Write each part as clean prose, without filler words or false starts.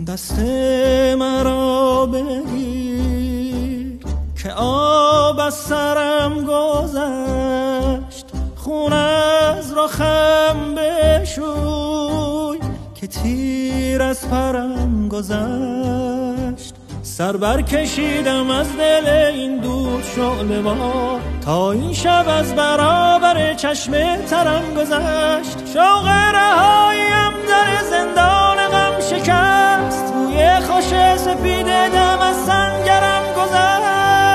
دست مرا بگیر که آب از سرم گذشت، خون از رخم بشوی که تیر از پرم گذشت. سر برکشیدم از دل این دود شعله وا، تا این شب از برابر چشم ترم گذشت. شوق رهاییم در زندان غم شکست، توی خوش سپید دم از سنگرم گذشت.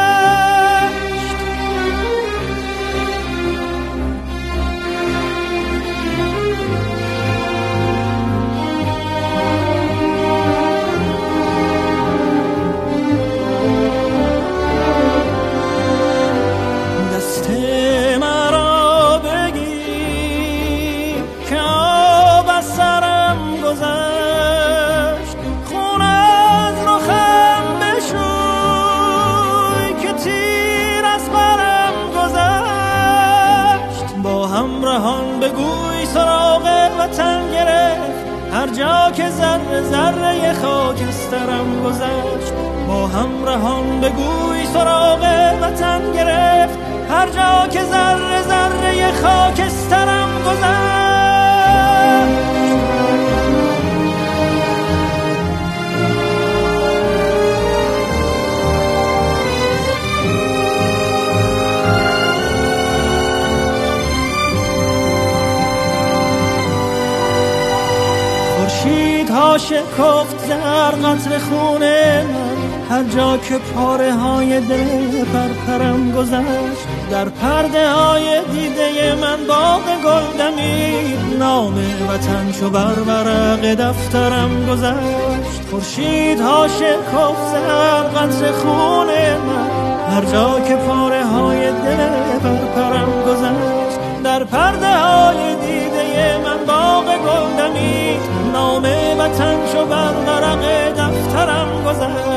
بگوی سراغ وطن گرفت، هر جا که ذره ذره خاکسترم گذشت. با همراهان بگوی سراغ وطن گرفت، هر جا که ذره ذره خاکسترم گذشت. ها شکفت زر قطر خون من، هر جا که پاره های دل پرپرم گذشت. در پرده های دیده من باغ گل دمید، نام وطن چو بر ورق دفترم گذشت. خورشید ها شکفت زر قطر خون من، هر جا که پاره های دل پرپرم گذشت. در پرده های دیده من باغ گل دمید، نام وطن چو بر ورق دفترم گذشت.